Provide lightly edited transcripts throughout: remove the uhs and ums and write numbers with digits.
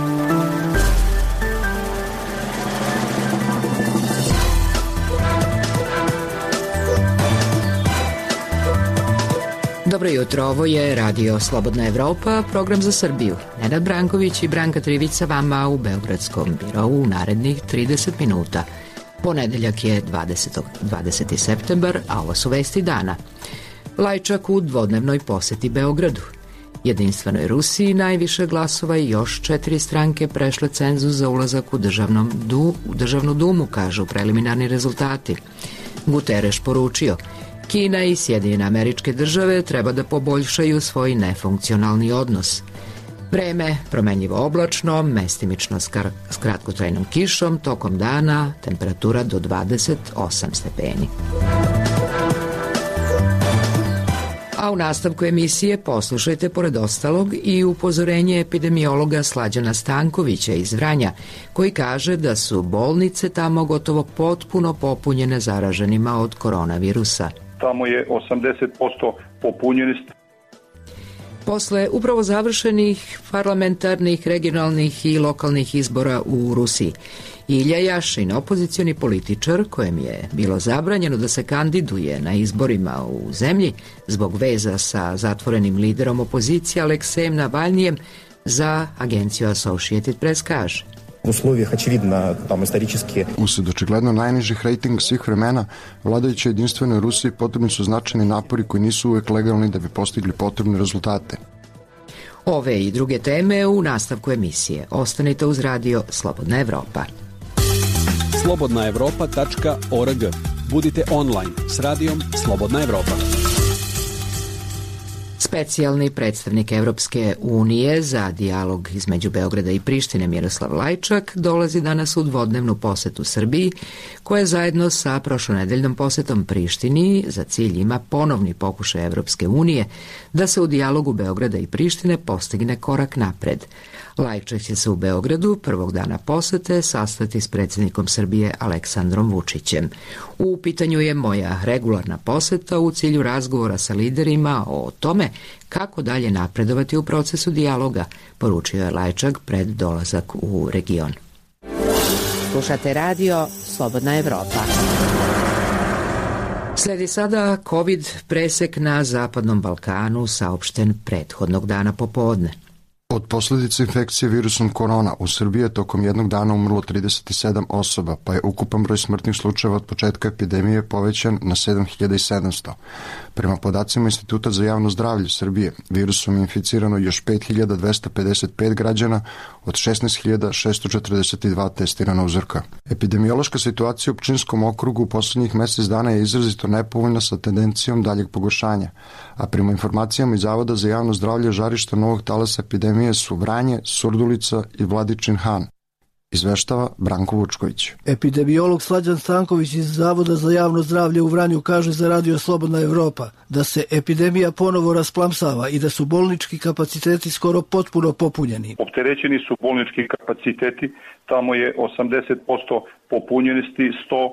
Dobro jutro, ovo je Radio Slobodna Evropa, program za Srbiju. Nenad Branković i Branka Trivica vama u Beogradskom birovu u narednih 30 minuta. Ponedeljak je 20. septembar, a ovo su vesti dana. Lajčak u dvodnevnoj poseti Beogradu. Jedinstvenoj Rusiji najviše glasova i još 4 stranke prešle cenzus za ulazak u državnu dumu, kažu preliminarni rezultati. Guterres poručio: Kina i Sjedinjene Američke Države treba da poboljšaju svoj nefunkcionalni odnos. Vreme promenljivo oblačno, mestimično s kratkotrajnom kišom, tokom dana temperatura do 28 stepeni. A u nastavku emisije poslušajte pored ostalog i upozorenje epidemiologa Slađana Stankovića iz Vranja, koji kaže da su bolnice tamo gotovo potpuno popunjene zaraženima od koronavirusa. Tamo je 80% popunjenost. Posle upravo završenih parlamentarnih, regionalnih i lokalnih izbora u Rusiji, Ilja Jašin, opozicioni političar kojem je bilo zabranjeno da se kandiduje na izborima u zemlji zbog veza sa zatvorenim liderom opozicije Aleksejem Navalnijem, za agenciju Associated Press kaže: Usled očigledno najnižih rejtinga svih vremena, vladajućoj jedinstvenoj Rusiji potrebni su značajni napori koji nisu uvek legalni da bi postigli potrebne rezultate. Ove i druge teme u nastavku emisije. Ostanite uz Radio Slobodna Evropa. slobodnaevropa.org. Budite online s radijom Slobodna Evropa. Specijalni predstavnik Evropske unije za dijalog između Beograda i Prištine Miroslav Lajčak dolazi danas u dvodnevnu posetu Srbiji, koja zajedno sa prošlonedeljnom posetom Prištini za cilj ima ponovni pokušaj Evropske unije da se u dijalogu Beograda i Prištine postigne korak napred. Lajčak će se u Beogradu prvog dana posete sastati s predsjednikom Srbije Aleksandrom Vučićem. U pitanju je moja regularna poseta u cilju razgovora sa liderima o tome kako dalje napredovati u procesu dijaloga, poručio je Lajčak pred dolazak u region. Slušate Radio Slobodna Evropa. Sledi sada COVID presek na Zapadnom Balkanu, saopšten prethodnog dana popodne. Od posljedice infekcije virusom korona u Srbiji je tokom jednog dana umrlo 37 osoba, pa je ukupan broj smrtnih slučajeva od početka epidemije povećan na 7700. Prema podacima Instituta za javno zdravlje Srbije, virusom je inficirano još 5255 građana od 16642 testirana uzorka. Epidemiološka situacija u Pčinjskom okrugu u posljednjih mjesec dana je izrazito nepovoljna sa tendencijom daljeg pogoršanja, a prema informacijama iz Zavoda za javno zdravlje žarišta novog talasa epidemije su Vranje, Surdulica i Vladičin Han. Izveštava Branko Vučković. Epidemiolog Slađan Stanković iz Zavoda za javno zdravlje u Vranju kaže za Radio Slobodna Evropa da se epidemija ponovo rasplamsava i da su bolnički kapaciteti skoro potpuno popunjeni. Opterećeni su bolnički kapaciteti, tamo je 80% popunjenosti,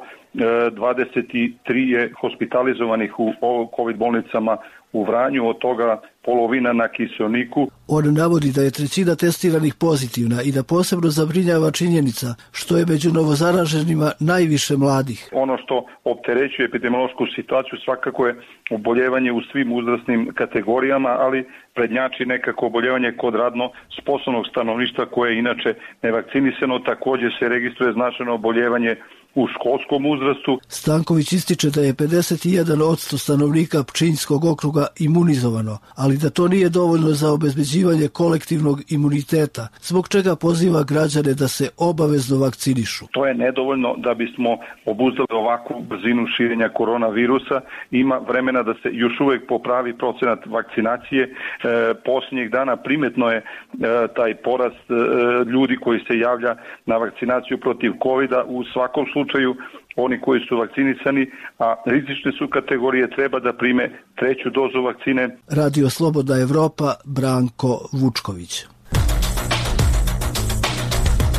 123 je hospitalizovanih u COVID bolnicama u Vranju, od toga polovina na kiseoniku. On navodi da je trećina testiranih pozitivna i da posebno zabrinjava činjenica što je među novozaraženima najviše mladih. Ono što opterećuje epidemiološku situaciju svakako je oboljevanje u svim uzrasnim kategorijama, ali prednjači nekako oboljevanje kod radno sposobnog stanovništva koje je inače nevakcinisano. Također se registruje značajno oboljevanje u školskom uzrastu. Stanković ističe da je 51% stanovnika Pčinjskog okruga imunizovano, ali da to nije dovoljno za obezbeđivanje kolektivnog imuniteta, zbog čega poziva građane da se obavezno vakcinišu. To je nedovoljno da bismo obuzdali ovakvu brzinu širenja koronavirusa. Ima vremena da se još uvijek popravi procenat vakcinacije. Posljednjih dana primetno je taj porast ljudi koji se javlja na vakcinaciju protiv COVID-a. U svakom slučaju oni koji su vakcinisani, a rizične su kategorije, treba da prime treću dozu vakcine. Radio Slobodna Evropa, Branko Vučković.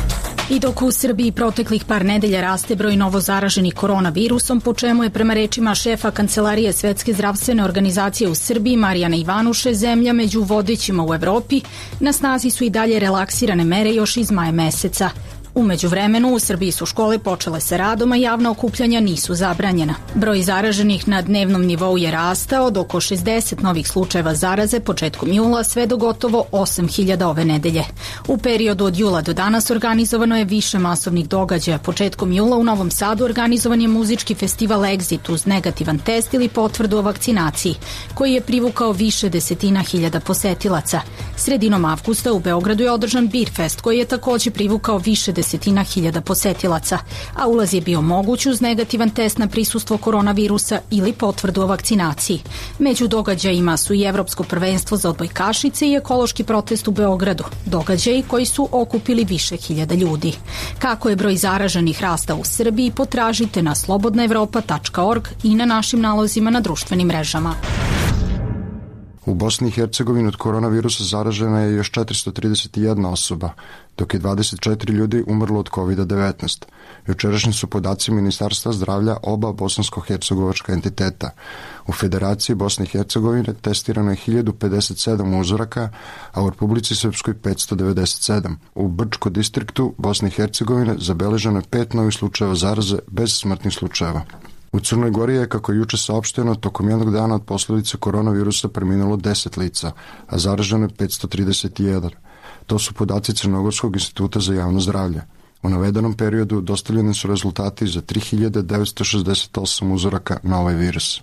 I dok u Srbiji proteklih par nedelja raste broj novo zaraženih koronavirusom, po čemu je prema rečima šefa Kancelarije Svetske zdravstvene organizacije u Srbiji Marijana Ivanuše zemlja među vodećima u Evropi, na snazi su i dalje relaksirane mere još iz maja meseca. U međuvremenu u Srbiji su škole počele sa radom, a javna okupljanja nisu zabranjena. Broj zaraženih na dnevnom nivou je rastao od oko 60 novih slučajeva zaraze početkom jula sve do gotovo 8.000 ove nedelje. U periodu od jula do danas organizovano je više masovnih događaja. Početkom jula u Novom Sadu organizovan je muzički festival Exit uz negativan test ili potvrdu o vakcinaciji, koji je privukao više desetina hiljada posetilaca. Sredinom avgusta u Beogradu je održan Beer Fest, koji je takođe privukao više desetina hiljada posetilaca, a ulaz je bio moguć uz negativan test na prisustvo koronavirusa ili potvrdu o vakcinaciji. Među događajima su i Evropsko prvenstvo za odbojkašice i ekološki protest u Beogradu, događaji koji su okupili više hiljada ljudi. Kako je broj zaraženih rasta u Srbiji, potražite na slobodnaevropa.org i na našim nalozima na društvenim mrežama. U Bosni i Hercegovini od koronavirusa zaražena je još 431 osoba, dok je 24 ljudi umrlo od COVID-19. Jučerašnji su podaci Ministarstva zdravlja oba bosansko-hercegovačka entiteta. U Federaciji Bosne i Hercegovine testirano je 1057 uzoraka, a u Republici Srpskoj 597. U Brčko distriktu Bosne i Hercegovine zabeleženo je 5 novih slučajeva zaraze bez smrtnih slučajeva. U Crnoj Gori je, kako je juče saopšteno, tokom jednog dana od posljedice koronavirusa preminulo 10 lica, a zaraženo je 531. To su podaci Crnogorskog instituta za javno zdravlje. U navedenom periodu dostavljeni su rezultati za 3968 uzoraka na ovaj virus.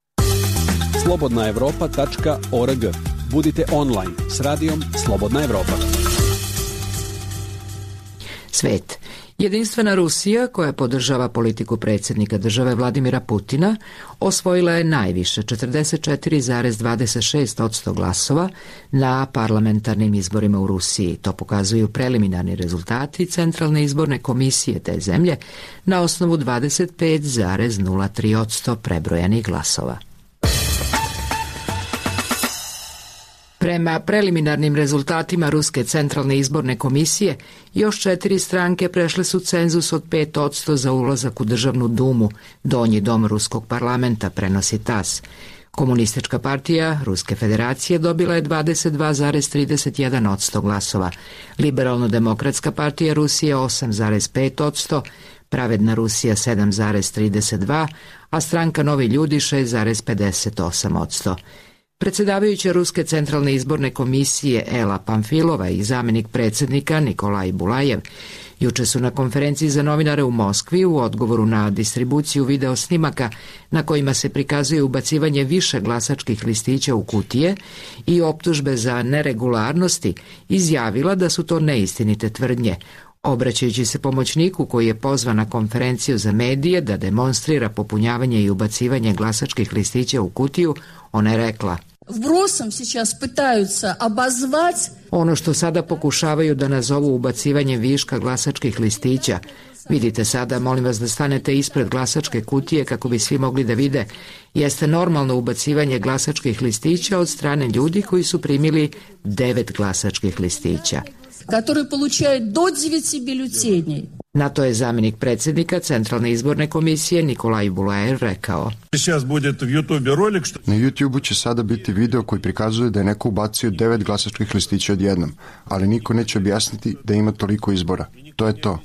slobodnaevropa.org. Budite online s radijom Slobodna Evropa. Svet. Jedinstvena Rusija, koja podržava politiku predsjednika države Vladimira Putina, osvojila je najviše 44,26% glasova na parlamentarnim izborima u Rusiji. To pokazuju preliminarni rezultati Centralne izborne komisije te zemlje na osnovu 25,03% prebrojanih glasova. Prema preliminarnim rezultatima Ruske centralne izborne komisije, još 4 stranke prešle su cenzus od 5% za ulazak u Državnu dumu, donji dom Ruskog parlamenta, prenosi TASS. Komunistička partija Ruske federacije dobila je 22,31% glasova, Liberalno-demokratska partija Rusije 8,5%, Pravedna Rusija 7,32%, a stranka Novi ljudi 6,58%. Predsjedavajuća Ruske centralne izborne komisije Ela Pamfilova i zamjenik predsjednika Nikolaj Bulajev juče su na konferenciji za novinare u Moskvi u odgovoru na distribuciju video snimaka na kojima se prikazuje ubacivanje više glasačkih listića u kutije i optužbe za neregularnosti izjavila da su to neistinite tvrdnje. Obraćajući se pomoćniku koji je pozvan na konferenciju za medije da demonstrira popunjavanje i ubacivanje glasačkih listića u kutiju, ona je rekla: Вбросом сейчас пытаются обозвать. Ono što sada pokušavaju da nazovu ubacivanjem viška glasačkih listića. Vidite sada, molim vas da stanete ispred glasačke kutije kako bi svi mogli da vide, jeste normalno ubacivanje glasačkih listića od strane ljudi koji su primili 9 glasačkih listića. Которые получают до 9 бюллетеней. Na to je zamjenik predsjednika Centralne izborne komisije Nikolaj Bulajev rekao: Na YouTube-u će sada biti video koji prikazuje da je neko ubacio 9 glasačkih listića odjednom, ali niko neće objasniti da ima toliko izbora. To je to.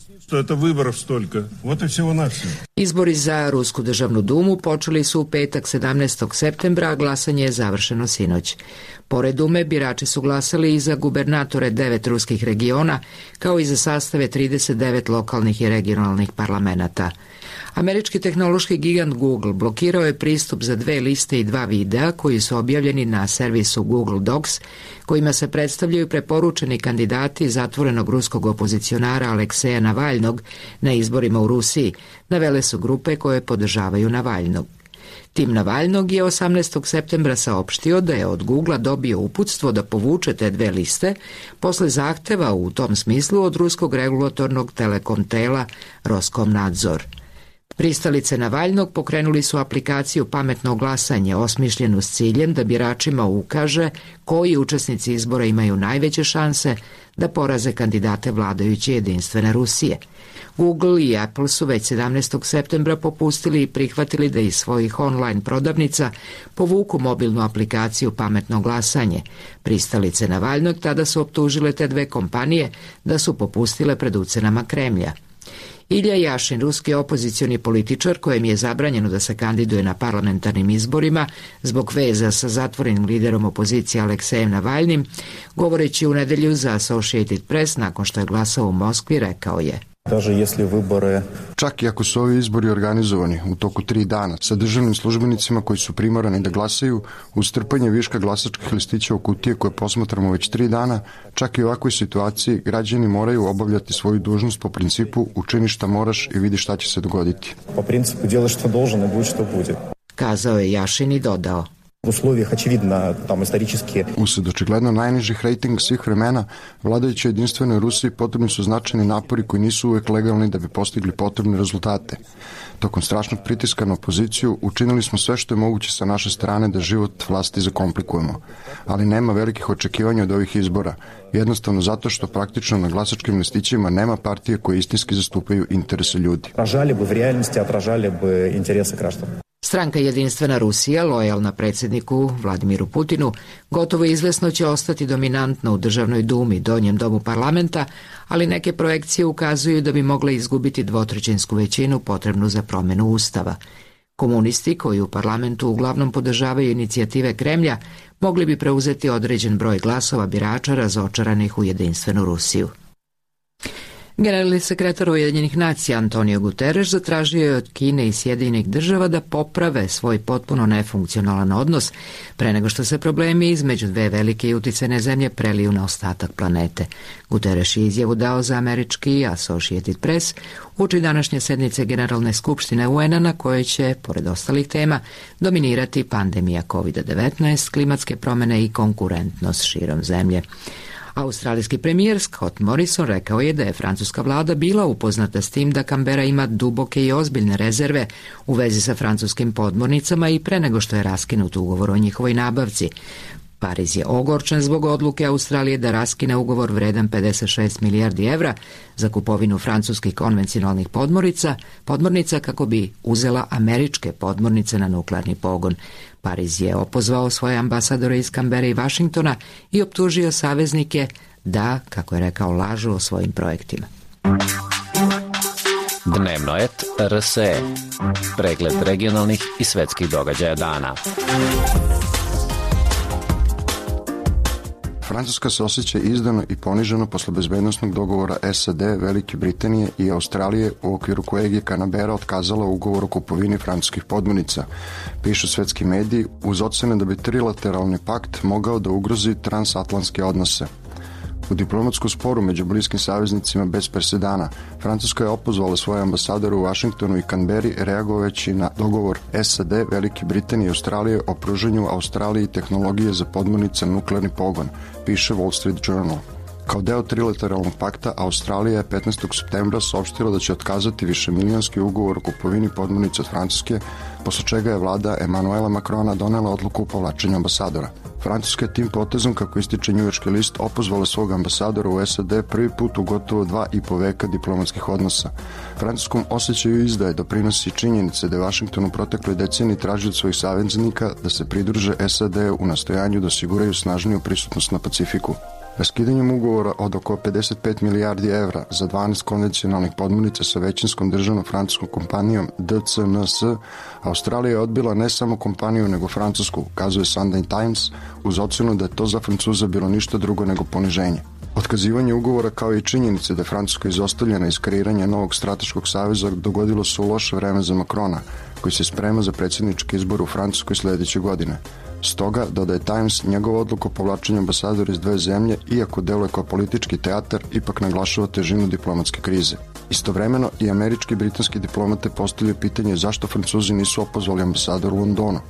Izbori za Rusku državnu dumu počeli su u petak 17. septembra, a glasanje je završeno sinoć. Pored Dume, birači su glasali i za gubernatore 9 ruskih regiona, kao i za sastave 39 lokalnih i regionalnih parlamenata. Američki tehnološki gigant Google blokirao je pristup za 2 liste i 2 videa koji su objavljeni na servisu Google Docs, kojima se predstavljaju preporučeni kandidati zatvorenog ruskog opozicionara Alekseja Navalnog na izborima u Rusiji, navele su grupe koje podržavaju Navalnog. Tim Navalnog je 18. septembra saopštio da je od Googlea dobio uputstvo da povuče te 2 liste posle zahteva u tom smislu od ruskog regulatornog telekom tela Roskomnadzor. Pristalice Navalnog pokrenuli su aplikaciju Pametno glasanje, osmišljenu s ciljem da biračima ukaže koji učesnici izbora imaju najveće šanse da poraze kandidate vladajuće Jedinstvene Rusije. Google i Apple su već 17. septembra popustili i prihvatili da iz svojih online prodavnica povuku mobilnu aplikaciju Pametno glasanje. Pristalice Navalnog tada su optužile te dve kompanije da su popustile pred ucenama Kremlja. Ilja Jašin, ruski opozicioni političar kojem je zabranjeno da se kandiduje na parlamentarnim izborima zbog veza sa zatvorenim liderom opozicije Aleksejem Navalnim, govoreći u nedelju za Associated Press nakon što je glasao u Moskvi, rekao je: Čak i ako su ovi izbori organizovani u toku 3 dana sa državnim službenicima koji su primorani da glasaju, uz trpanje viška glasačkih listića u kutije koje posmatramo već 3 dana, čak i u ovakvoj situaciji građani moraju obavljati svoju dužnost po principu učini šta moraš i vidi šta će se dogoditi. Po principu djela što должен i budi što bude. Kazao je Jašin i dodao: Usled očigledno najnižih rejtinga svih vremena, vladajućoj Jedinstvenoj Rusiji potrebni su značajni napori koji nisu uvek legalni da bi postigli potrebne rezultate. Tokom strašnog pritiska na opoziciju učinili smo sve što je moguće sa naše strane da život vlasti zakomplikujemo, ali nema velikih očekivanja od ovih izbora, jednostavno zato što praktično na glasačkim listićima nema partije koje istinski zastupaju interese ljudi. Stranka Jedinstvena Rusija, lojalna predsjedniku Vladimiru Putinu, gotovo izvesno će ostati dominantna u Državnoj dumi, donjem domu parlamenta, ali neke projekcije ukazuju da bi mogla izgubiti dvotrećinsku većinu potrebnu za promjenu ustava. Komunisti, koji u parlamentu uglavnom podržavaju inicijative Kremlja, mogli bi preuzeti određen broj glasova birača razočaranih u Jedinstvenu Rusiju. Generalni sekretar Ujedinjenih nacija Antonio Guterres zatražio je od Kine i Sjedinjenih država da poprave svoj potpuno nefunkcionalan odnos pre nego što se problemi između dve velike i uticajne zemlje preliju na ostatak planete. Guterres je izjavu dao za američki Associated Press uoči današnje sednice Generalne skupštine UN-a na kojoj će, pored ostalih tema, dominirati pandemija COVID-19, klimatske promjene i konkurentnost širom zemlje. Australijski premijer Scott Morrison rekao je da je francuska vlada bila upoznata s tim da Canberra ima duboke i ozbiljne rezerve u vezi sa francuskim podmornicama i pre nego što je raskinut ugovor o njihovoj nabavci. Pariz je ogorčen zbog odluke Australije da raskine ugovor vredan 56 milijardi evra za kupovinu francuskih konvencionalnih podmornica kako bi uzela američke podmornice na nuklearni pogon. Pariz je opozvao svoje ambasadore iz Canberre i Washingtona i optužio saveznike da, kako je rekao, lažu o svojim projektima. Dnevno et RSE. Pregled regionalnih i svetskih događaja dana. Francuska se osjeća izdano i poniženo posle bezbednosnog dogovora SAD, Velike Britanije i Australije u okviru kojeg je Canberra otkazala ugovor o kupovini francuskih podmornica, pišu svetski mediji, uz ocene da bi trilateralni pakt mogao da ugrozi transatlantske odnose. U diplomatskom sporu među bliskim saveznicima bez presedana, Francuska je opozvala svoje ambasadore u Vašingtonu i Canberri reagovajući na dogovor SAD, Velike Britanije i Australije o pružanju Australiji tehnologije za podmornice nuklearni pogon, piše Wall Street Journal. Kao deo trilateralnog pakta, Australija je 15. septembra saopštila da će otkazati višemilijonski ugovor o kupovini podmornica od Francuske, posle čega je vlada Emanuela Macrona donela odluku o povlačenju ambasadora. Francuska je tim potezom, kako ističe njujorški list, opozvala svog ambasadora u SAD prvi put u gotovo 2,5 veka diplomatskih odnosa. Francuskom osjećaju izdaje doprinosi činjenice da je Washington u protekloj deceniji tražio od svojih saveznika da se pridruže SAD u nastojanju da osiguraju snažniju prisutnost na Pacifiku. Raskidanjem ugovora od oko 55 milijardi evra za 12 konvencionalnih podmornica sa većinskom državnom francuskom kompanijom DCNS, Australija je odbila ne samo kompaniju nego Francusku, kazuje Sunday Times, uz ocenu da je to za Francuza bilo ništa drugo nego poniženje. Otkazivanje ugovora kao i činjenice da je Francuska izostavljena iz kreiranja novog strateškog saveza dogodilo se u loše vreme za Macrona, koji se sprema za predsjednički izbor u Francuskoj sljedeće godine. Stoga, dodaje Times, njegova odluka o povlačenju ambasadora iz dve zemlje, iako deluje kao politički teatar, ipak naglašava težinu diplomatske krize. Istovremeno i američki i britanski diplomate postavljaju pitanje zašto Francuzi nisu opozvali ambasadora u Londonu.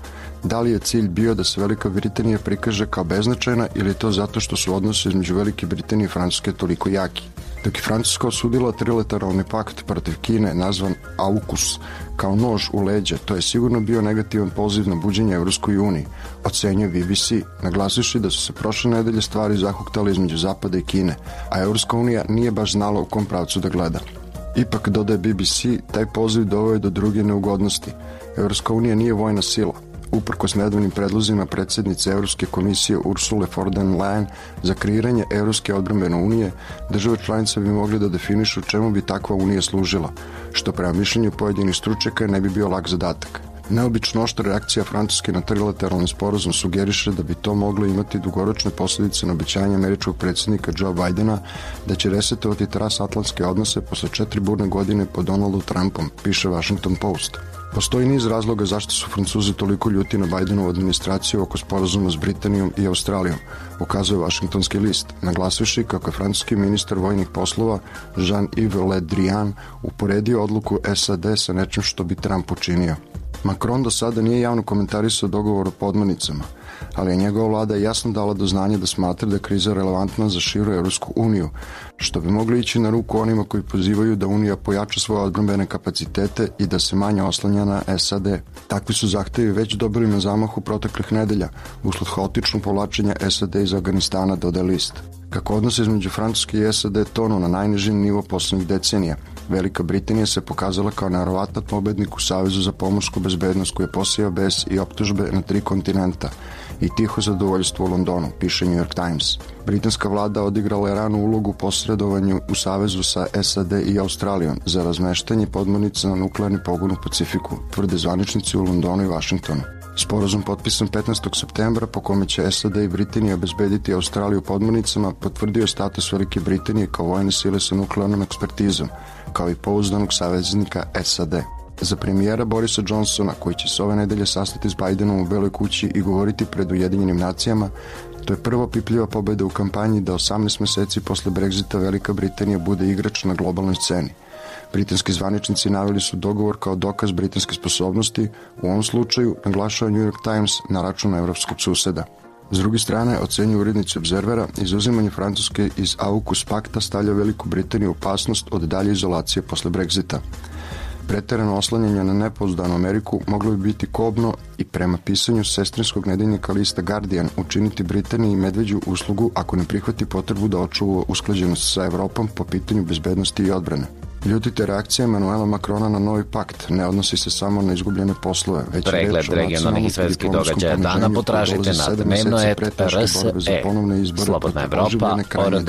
Da li je cilj bio da se Velika Britanija prikaže kao beznačajna ili je to zato što su odnosi između Velike Britanije i Francuske toliko jaki? Dok je Francuska osudila trilateralni pakt protiv Kine nazvan AUKUS kao nož u leđa, to je sigurno bio negativan poziv na buđenje Evropskoj uniji, ocenjuje BBC, naglasivši da su se prošle nedelje stvari zahuktale između Zapada i Kine, a Evropska unija nije baš znala u kom pravcu da gleda. Ipak, dodaje BBC, taj poziv doveo je do druge neugodnosti. Evropska unija nije vojna sila. Uprkos nedavnim predlozima predsjednice Evropske komisije Ursule von der Leyen za kreiranje Evropske odbrambene unije, države članice bi mogli da definišu čemu bi takva unija služila, što prema mišljenju pojedinih stručnjaka ne bi bio lak zadatak. Neobično oštra reakcija Francuske na trilateralni sporazum sugeriše da bi to moglo imati dugoročne posljedice na obećanje američkog predsjednika Joe Bidena da će resetovati transatlantske odnose posle 4 burne godine pod Donaldom Trumpom, piše Washington Post. Postoji niz razloga zašto su Francuzi toliko ljuti na Bidenovu administraciju oko sporazuma s Britanijom i Australijom, ukazuje Washingtonski list, naglasivši kako je francuski ministar vojnih poslova Jean-Yves Le Drian uporedio odluku SAD sa nečim što bi Trump učinio. Macron do sada nije javno komentarisao dogovor o podmornicama, ali je njegova vlada jasno dala do znanja da smatra da je kriza relevantna za širu Evropsku uniju, što bi moglo ići na ruku onima koji pozivaju da Unija pojača svoje odbrambene kapacitete i da se manje oslanja na SAD. Takvi su zahtevi već dobili na zamahu proteklih nedelja, usled haotičnog povlačenja SAD iz Afganistana, dodaje list. Kako odnose između Francuske i SAD tonu na najnižim nivo poslednjih decenija, Velika Britanija se pokazala kao neverovatan pobednik u Savezu za pomorsku bezbednost koji je posijao bes i optužbe na 3 kontinenta i tiho zadovoljstvo u Londonu, piše New York Times. Britanska vlada odigrala je ranu ulogu u posredovanju u savezu sa SAD i Australijom za razmeštanje podmornica na nuklearni pogon u Pacifiku, tvrde zvaničnici u Londonu i Washingtonu. Sporazum potpisan 15. septembra po kome će SAD i Britanija obezbediti Australiju podmornicama potvrdio status Velike Britanije kao vojne sile sa nuklearnom ekspertizom, kao i pouzdanog saveznika SAD. Za premijera Borisa Johnsona, koji će se ove nedelje sastati s Bidenom u Beloj kući i govoriti pred Ujedinjenim nacijama, to je prva pipljiva pobeda u kampanji da 18 meseci posle Brexita Velika Britanija bude igrač na globalnoj sceni. Britanski zvaničnici naveli su dogovor kao dokaz britanske sposobnosti, u ovom slučaju naglašava New York Times na račun evropskog suseda. S druge strane, ocenjuju urednici Obzervera, izuzimanje Francuske iz AUKUS pakta stavlja Veliku Britaniju u opasnost od dalje izolacije posle Brexita. Preterano oslanjanje na nepouzdanu Ameriku moglo bi biti kobno i prema pisanju sestrinskog nedeljnika lista Guardian učiniti Britaniji medveđu uslugu ako ne prihvati potrebu da očuva usklađenost sa Evropom po pitanju bezbednosti i odbrane. Ljutite reakcija Emanuela Macrona na novi pakt ne odnosi se samo na izgubljene poslove, već pregled regionalnih i svetskih događaja dana potražite na dnevno.rs.e. Slobodna Evropa.org.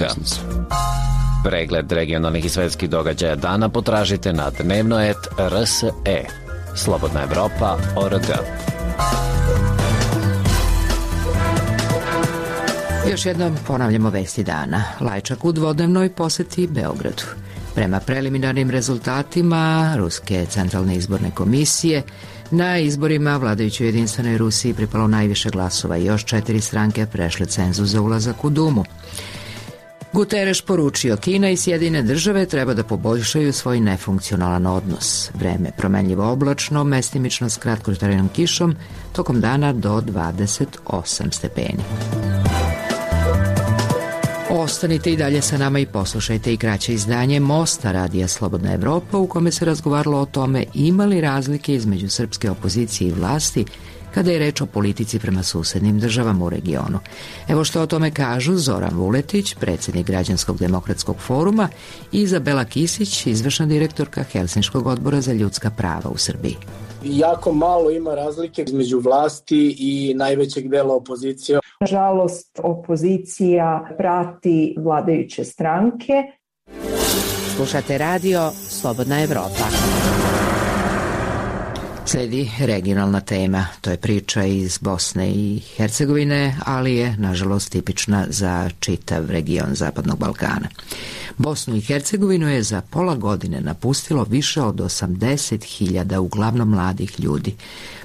Pregled regionalnih i svetskih događaja dana potražite na dnevno.rs.e. Slobodna Evropa.org. Još jednom ponavljamo vesti dana. Lajčak u dvodnevnoj poseti Beogradu. Prema preliminarnim rezultatima Ruske centralne izborne komisije, na izborima vladajućoj jedinstvenoj Rusiji pripalo najviše glasova i još 4 stranke prešle cenzus za ulazak u Dumu. Guterres poručio Kina i Sjedinjene države treba da poboljšaju svoj nefunkcionalan odnos. Vreme promenljivo oblačno, mestimično s kratkotrajnom kišom, tokom dana do 28 stepeni. Ostanite i dalje sa nama i poslušajte i kraće izdanje Mosta radija Slobodna Evropa u kome se razgovaralo o tome ima li razlike između srpske opozicije i vlasti kada je reč o politici prema susednim državama u regionu. Evo što o tome kažu Zoran Vuletić, predsjednik Građanskog demokratskog foruma, i Izabela Kisić, izvršna direktorka Helsinškog odbora za ljudska prava u Srbiji. Jako malo ima razlike između vlasti i najvećeg dela opozicije. Nažalost, opozicija prati vladajuće stranke. Slušate radio Slobodna Evropa. Sledi regionalna tema, to je priča iz Bosne i Hercegovine, ali je nažalost tipična za čitav region Zapadnog Balkana. Bosnu i Hercegovinu je za pola godine napustilo više od 80.000 uglavnom mladih ljudi.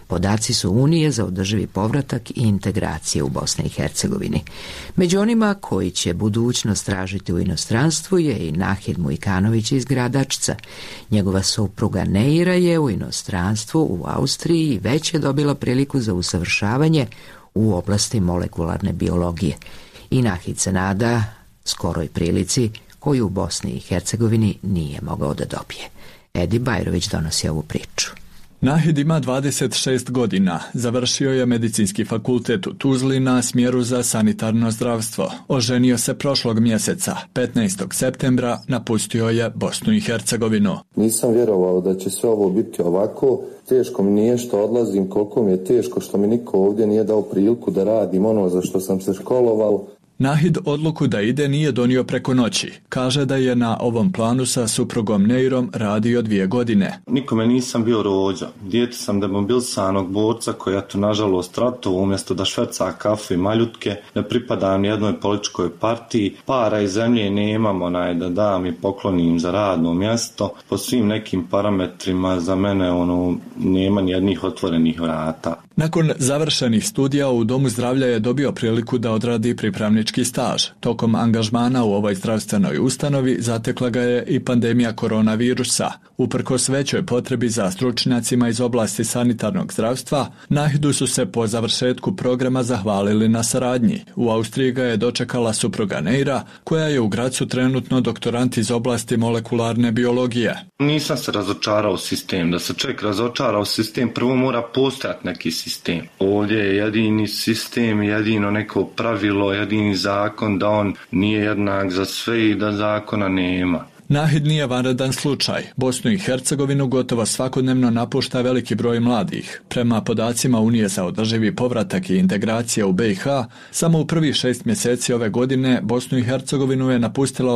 Podaci su Unije za održivi povratak i integracije u Bosni i Hercegovini. Među onima koji će budućnost tražiti u inostranstvu je i Nahid Mujkanović iz Gradačca. Njegova supruga Neira je u inostranstvu u Austriji i već je dobila priliku za usavršavanje u oblasti molekularne biologije. I Nahid se nada skoroj prilici koju u Bosni i Hercegovini nije mogao da dobije. Edi Bajrović donosi ovu priču. Nahid ima 26 godina, završio je medicinski fakultet u Tuzli na smjeru za sanitarno zdravstvo. Oženio se prošlog mjeseca, 15. septembra, napustio je Bosnu i Hercegovinu. Nisam vjerovao da će sve ovo biti ovako, teško mi nije što odlazim, koliko mi je teško što mi niko ovdje nije dao priliku da radim ono za što sam se školovao. Nahid odluku da ide nije donio preko noći. Kaže da je na ovom planu sa suprugom Neirom radio 2 godine. Nikome nisam bio rođa. Dijete sam demobilisanog borca koji je nažalost ratovao umjesto da šverca kafe i maljutke. Ne pripadam jednoj političkoj partiji. Para i zemlje nemam da dam i poklonim za radno mjesto. Po svim nekim parametrima za mene nema nijednih otvorenih vrata. Nakon završenih studija u Domu zdravlja je dobio priliku da odradi pripravnički staž. Tokom angažmana u ovoj zdravstvenoj ustanovi zatekla ga je i pandemija koronavirusa. Uprkos većoj potrebi za stručnjacima iz oblasti sanitarnog zdravstva, Nahidu su se po završetku programa zahvalili na saradnji. U Austriji ga je dočekala supruga Neira, koja je u Gracu trenutno doktorant iz oblasti molekularne biologije. Nisam se razočarao u sistem. Da se čovjek razočara u sistem, prvo mora postojati neki sistem. Ovdje je jedini sistem, jedino neko pravilo, jedini zakon da on nije jednak za sve i da zakona nema. Nahid nije vanredan slučaj. Bosnu i Hercegovinu gotovo svakodnevno napušta veliki broj mladih. Prema podacima Unije za održivi povratak i integracija u BiH, samo u prvih 6 mjeseci ove godine Bosnu i Hercegovinu je napustila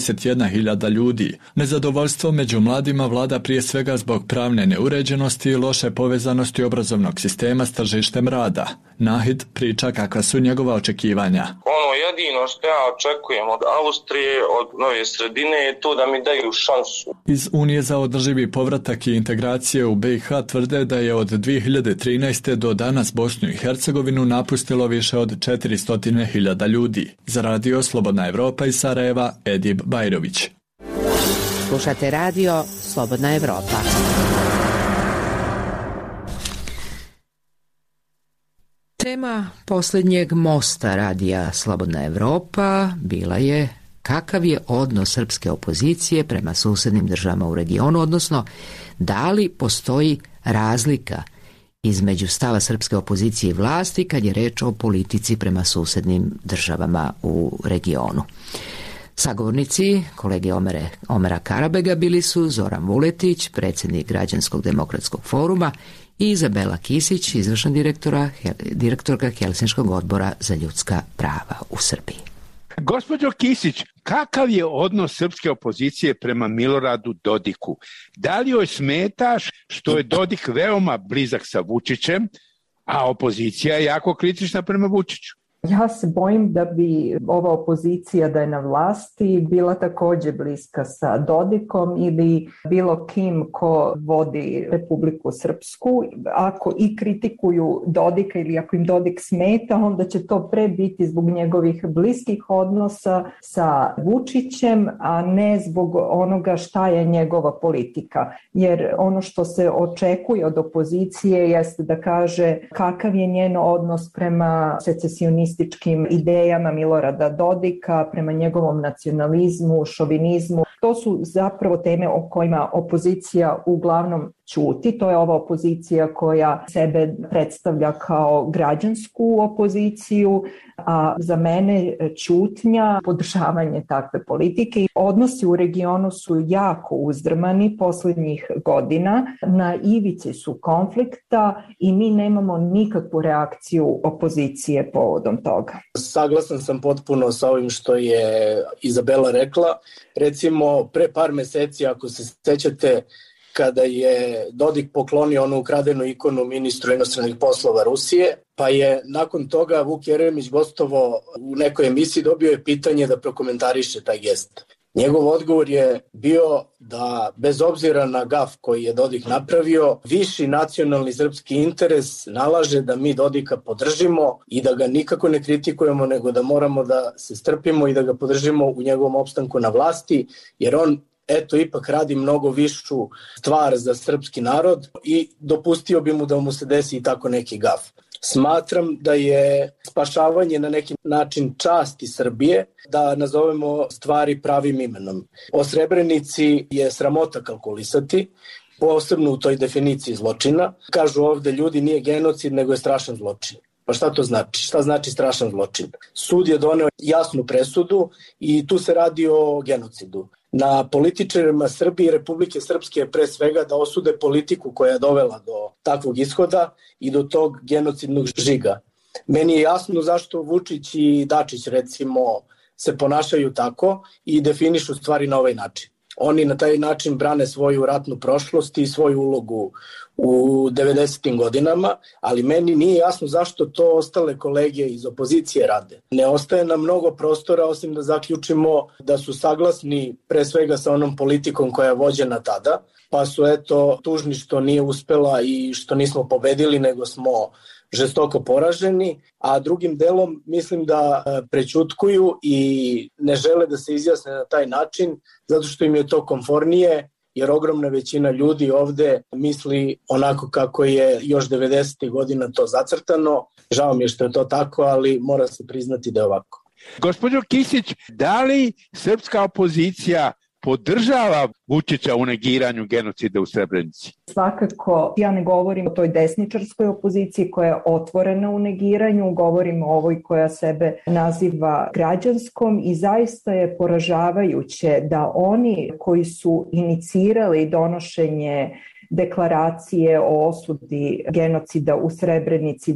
81.000 ljudi. Nezadovoljstvo među mladima vlada prije svega zbog pravne neuređenosti i loše povezanosti obrazovnog sistema s tržištem rada. Nahid priča kakva su njegova očekivanja. Jedino što ja očekujem od Austrije, od nove sredine je to da mi daju šansu. Iz Unije za održivi povratak i integracije u BiH tvrde da je od 2013. do danas Bosnu i Hercegovinu napustilo više od 400.000 ljudi. Za radio Slobodna Evropa iz Sarajeva, Edib Bajrović. Slušate radio Slobodna Evropa. Tema posljednjeg mosta radija Slobodna Evropa bila je kakav je odnos srpske opozicije prema susjednim državama u regionu, odnosno da li postoji razlika između stava srpske opozicije i vlasti kad je reč o politici prema susjednim državama u regionu. Sagovornici kolege Omera Karabega bili su Zoran Vuletić, predsjednik Građanskog demokratskog foruma, i Izabela Kisić, izvršna direktorka Helsinškog odbora za ljudska prava u Srbiji. Gospođo Kisić, kakav je odnos srpske opozicije prema Miloradu Dodiku? Da li joj smetaš što je Dodik veoma blizak sa Vučićem, a opozicija je jako kritična prema Vučiću? Ja se bojim da bi ova opozicija da je na vlasti bila također bliska sa Dodikom ili bilo kim ko vodi Republiku Srpsku. Ako i kritikuju Dodika ili ako im Dodik smeta, onda će to pre biti zbog njegovih bliskih odnosa sa Vučićem, a ne zbog onoga šta je njegova politika. Jer ono što se očekuje od opozicije jeste da kaže kakav je njen odnos prema secesionističkim idejama Milorada Dodika, prema njegovom nacionalizmu, šovinizmu. To su zapravo teme o kojima opozicija uglavnom ćuti. To je ova opozicija koja sebe predstavlja kao građansku opoziciju, a za mene ćutnja, podržavanje takve politike. Odnosi u regionu su jako uzdrmani posljednjih godina, na ivici su konflikta i mi nemamo nikakvu reakciju opozicije povodom toga. Saglasan sam potpuno sa ovim što je Izabela rekla. Recimo, pre par meseci, ako se sećate, kada je Dodik poklonio onu ukradenu ikonu ministru inostranih poslova Rusije, pa je nakon toga Vuk Jeremić gostovao u nekoj emisiji, dobio je pitanje da prokomentariše taj gest. Njegov odgovor je bio da bez obzira na gaf koji je Dodik napravio, viši nacionalni srpski interes nalaže da mi Dodika podržimo i da ga nikako ne kritikujemo, nego da moramo da se strpimo i da ga podržimo u njegovom opstanku na vlasti, jer on ipak radi mnogo višu stvar za srpski narod i dopustio bi mu da mu se desi i tako neki gaf. Smatram da je spašavanje na neki način časti Srbije, da nazovemo stvari pravim imenom. O Srebrenici je sramota kalkulisati, posebno u toj definiciji zločina. Kažu ovde ljudi nije genocid, nego je strašan zločin. Pa šta to znači? Šta znači strašan zločin? Sud je doneo jasnu presudu i tu se radi o genocidu. Na političarima Srbije i Republike Srpske je pre svega da osude politiku koja je dovela do takvog ishoda i do tog genocidnog žiga. Meni je jasno zašto Vučić i Dačić recimo se ponašaju tako i definišu stvari na ovaj način. Oni na taj način brane svoju ratnu prošlost i svoju ulogu u 90. godinama, ali meni nije jasno zašto to ostale kolege iz opozicije rade. Ne ostaje nam mnogo prostora osim da zaključimo da su saglasni pre svega sa onom politikom koja je vođena tada, pa su tužni što nije uspela i što nismo pobedili, nego smo žestoko poraženi, a drugim delom mislim da prećutkuju i ne žele da se izjasne na taj način, zato što im je to komfornije, jer ogromna većina ljudi ovde misli onako kako je još 90. godina to zacrtano. Žao mi je što je to tako, ali mora se priznati da je ovako. Gospođo Kisić, da li srpska opozicija podržava Vučića u negiranju genocida u Srebrenici? Svakako, ja ne govorim o toj desničarskoj opoziciji koja je otvorena u negiranju, govorim o ovoj koja sebe naziva građanskom i zaista je poražavajuće da oni koji su inicirali donošenje deklaracije o osudi genocida u Srebrenici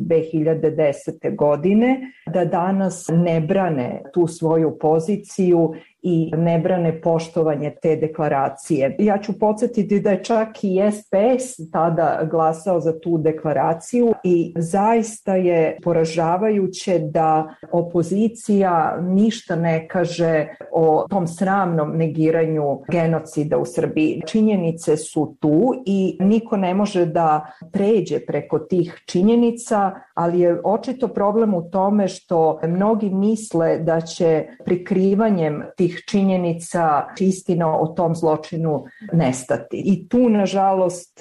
2010. godine, da danas ne brane tu svoju poziciju i ne brane poštovanje te deklaracije. Ja ću podsjetiti da je čak i SPS tada glasao za tu deklaraciju i zaista je poražavajuće da opozicija ništa ne kaže o tom sramnom negiranju genocida u Srbiji. Činjenice su tu i niko ne može da pređe preko tih činjenica, ali je očito problem u tome što mnogi misle da će prikrivanjem tih činjenica istina o tom zločinu nestati. I tu, nažalost,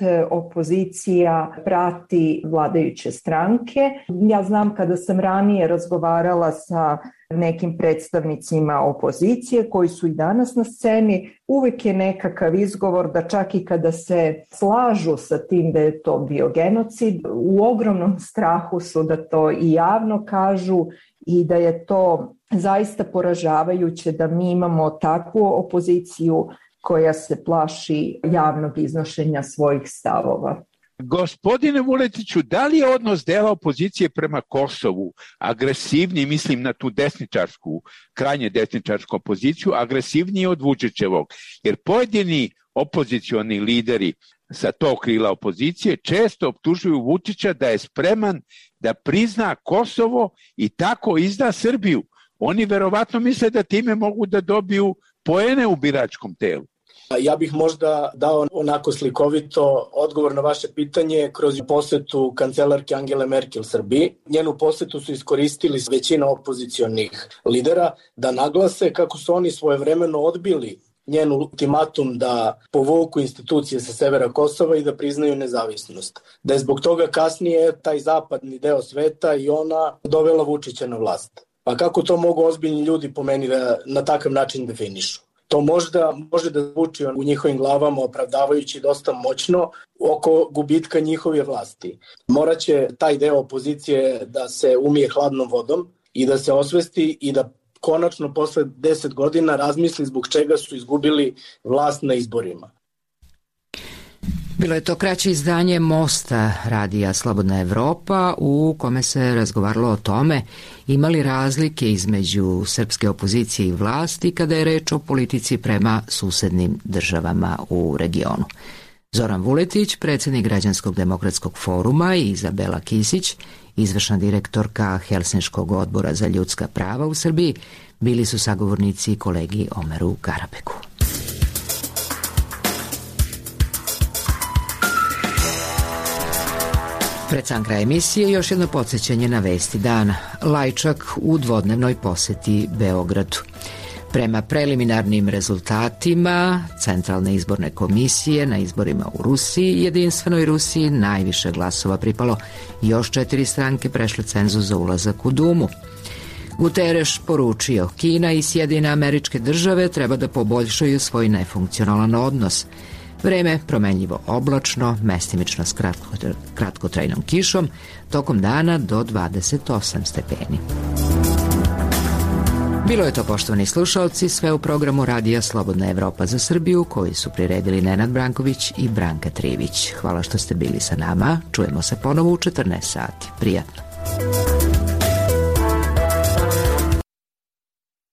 opozicija prati vladajuće stranke. Ja znam kada sam ranije razgovarala sa nekim predstavnicima opozicije koji su i danas na sceni, uvek je nekakav izgovor da čak i kada se slažu sa tim da je to bio genocid, u ogromnom strahu su da to i javno kažu i da je to zaista poražavajuće da mi imamo takvu opoziciju koja se plaši javnog iznošenja svojih stavova. Gospodine Vuletiću, da li je odnos dela opozicije prema Kosovu agresivniji, mislim na tu desničarsku, krajnje desničarsku opoziciju, agresivniji od Vučićevog? Jer pojedini opozicioni lideri sa tog krila opozicije često optužuju Vučića da je spreman da prizna Kosovo i tako izda Srbiju. Oni verovatno misle da time mogu da dobiju poene u biračkom telu. Ja bih možda dao onako slikovito odgovor na vaše pitanje kroz posetu kancelarke Angele Merkel Srbiji. Njenu posetu su iskoristili većina opozicionih lidera da naglase kako su oni svojevremeno odbili njen ultimatum da povuku institucije sa severa Kosova i da priznaju nezavisnost. Da je zbog toga kasnije taj zapadni deo sveta i ona dovela Vučića na vlast. Pa kako to mogu ozbiljni ljudi po meni da na takav način definišu? To možda može da zvuči u njihovim glavama opravdavajući dosta moćno oko gubitka njihove vlasti. Moraće taj deo opozicije da se umije hladnom vodom i da se osvesti i da konačno posle 10 godina razmisli zbog čega su izgubili vlast na izborima. Bilo je to kraće izdanje Mosta radija Slobodna Evropa u kome se razgovaralo o tome ima li razlike između srpske opozicije i vlasti kada je reč o politici prema susednim državama u regionu. Zoran Vuletić, predsjednik Građanskog demokratskog foruma, i Izabela Kisić, izvršna direktorka Helsinškog odbora za ljudska prava u Srbiji, bili su sagovornici kolegi Omeru Garabeku. Pred sam kraj emisije još jedno podsjećanje na vesti dana. Lajčak u dvodnevnoj poseti Beogradu. Prema preliminarnim rezultatima Centralne izborne komisije na izborima u Rusiji, Jedinstvenoj Rusiji najviše glasova pripalo. Još 4 stranke prešle cenzus za ulazak u Dumu. Guterres poručio, Kina i Sjedinjene Američke Države treba da poboljšaju svoj nefunkcionalan odnos. Vreme promenljivo oblačno, mestimično s kratkotrajnom kišom, tokom dana do 28 stepeni. Bilo je to, poštovani slušalci, sve u programu Radija Slobodna Evropa za Srbiju, koji su priredili Nenad Branković i Branka Trivić. Hvala što ste bili sa nama. Čujemo se ponovo u 14 sati. Prijatno.